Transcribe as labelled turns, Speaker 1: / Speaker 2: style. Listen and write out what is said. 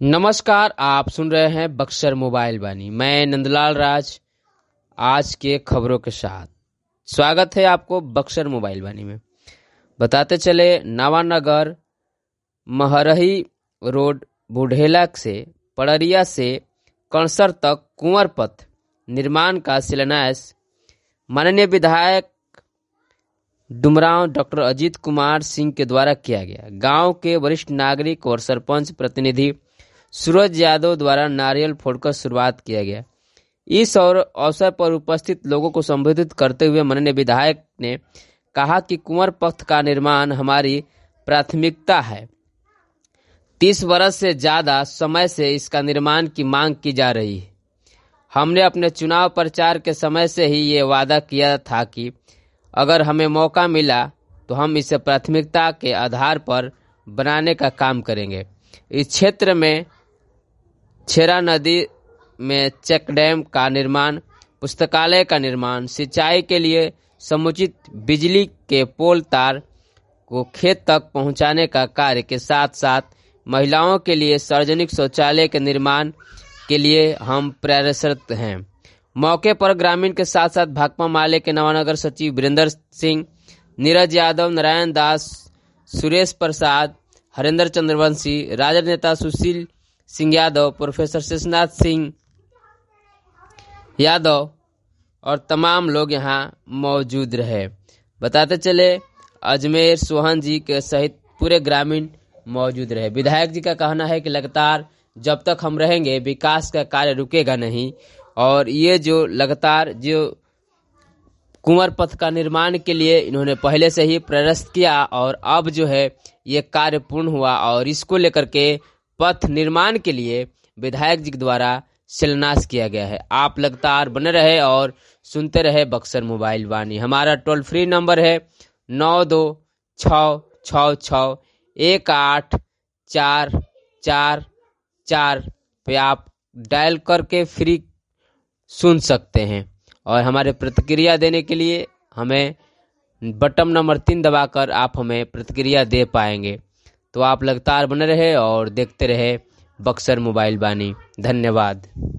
Speaker 1: नमस्कार, आप सुन रहे हैं बक्सर मोबाइल वाणी। मैं नंदलाल राज आज के खबरों के साथ स्वागत है आपको बक्सर मोबाइल वाणी में। बताते चले, नवानगर महरही रोड बुढ़ेला से पड़रिया से कणसर तक कुंवर पथ निर्माण का शिलान्यास माननीय विधायक डुमरांव डॉक्टर अजीत कुमार सिंह के द्वारा किया गया। गांव के वरिष्ठ नागरिक और सरपंच प्रतिनिधि सूरज यादव द्वारा नारियल फोड़कर शुरुआत किया गया। इस अवसर पर उपस्थित लोगों को संबोधित करते हुए माननीय विधायक ने कहा कि कुंवर पथ का निर्माण हमारी प्राथमिकता है। 30 वर्ष से ज्यादा समय से इसका निर्माण की मांग की जा रही है। हमने अपने चुनाव प्रचार के समय से ही ये वादा किया था कि अगर हमें मौका मिला तो हम इसे प्राथमिकता के आधार पर बनाने का काम करेंगे। इस क्षेत्र में छेरा नदी में चेक डैम का निर्माण, पुस्तकालय का निर्माण, सिंचाई के लिए समुचित बिजली के पोल तार को खेत तक पहुंचाने का कार्य के साथ साथ महिलाओं के लिए सार्वजनिक शौचालय के निर्माण के लिए हम प्रयासरत हैं। मौके पर ग्रामीण के साथ साथ भाकपा माले के नवानगर सचिव वीरेंद्र सिंह, नीरज यादव, नारायण दास, सुरेश प्रसाद, हरेंद्र चंद्रवंशी, राजद नेता सुशील सिंह यादव, प्रोफेसर शेषनाथ सिंह यादव और तमाम लोग यहां मौजूद रहे। बताते चले, अजमेर सोहन जी के सहित पूरे ग्रामीण मौजूद रहे। विधायक जी का कहना है कि लगातार जब तक हम रहेंगे विकास का कार्य रुकेगा नहीं, और ये जो लगातार जो कुंवर पथ का निर्माण के लिए इन्होंने पहले से ही प्रयास किया और अब जो है ये कार्य पूर्ण हुआ और इसको लेकर के पथ निर्माण के लिए विधायक जी के द्वारा शिलान्यास किया गया है। आप लगातार बने रहे और सुनते रहे बक्सर मोबाइल वाणी। हमारा टोल फ्री नंबर है 9266618444 पे आप डायल करके फ्री सुन सकते हैं। और हमारे प्रतिक्रिया देने के लिए हमें बटन नंबर 3 दबाकर आप हमें प्रतिक्रिया दे पाएंगे। तो आप लगातार बने रहे और देखते रहे बक्सर मोबाइल वाणी। धन्यवाद।